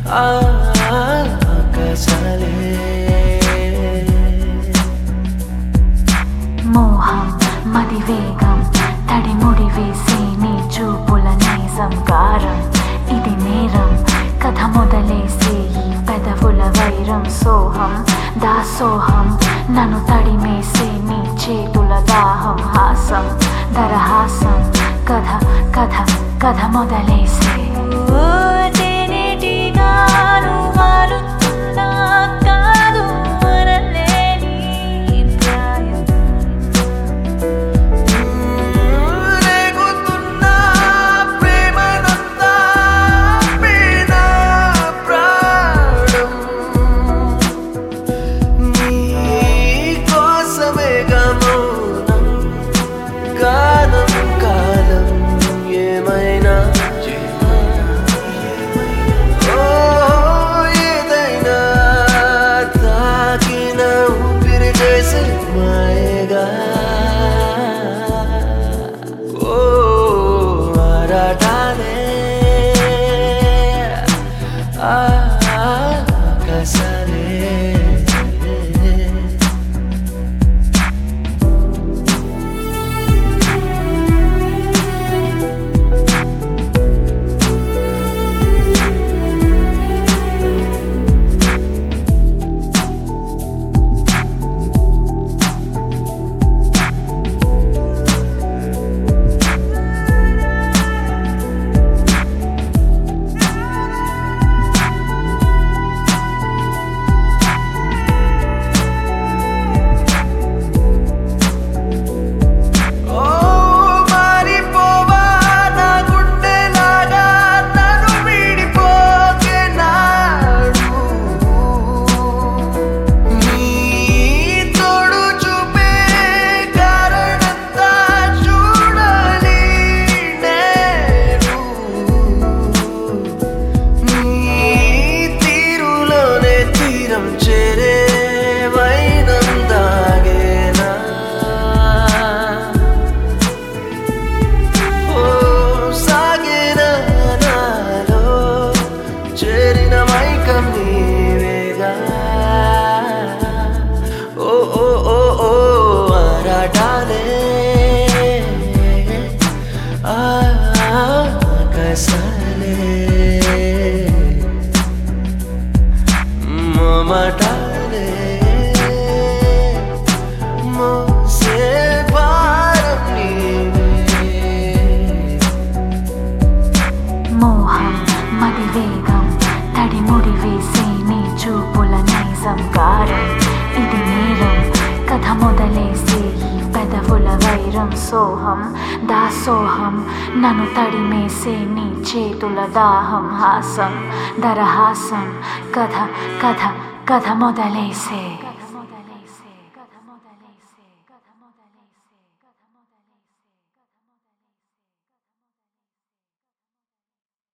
ఆకాశాలే మోహం మది వేగం తడి ముడి వేసే నీ చూపుల నైజం గారం ఇది నేరం కథ మొదలేసే ఈ పెదవుల వైరం సోహం దాసోహం నన్ను తడిమేసే నీ చేతుల దాహం హాసం దరహాసం కథ కథ కథ మొదలేసే మమటాలే మోసే భారం నీవే మోహం మది వేగం తడి ముడి వేసే నీ చూపుల నైజం గారం ఇది నేరం కథ మొదలేసే ఈ పెదవుల వైరం సోహం దాసోహం నన్ను తడిమేసే నీ చేతుల దాహం హాసం దరహాసం కథ కథ కథ మొదలేసే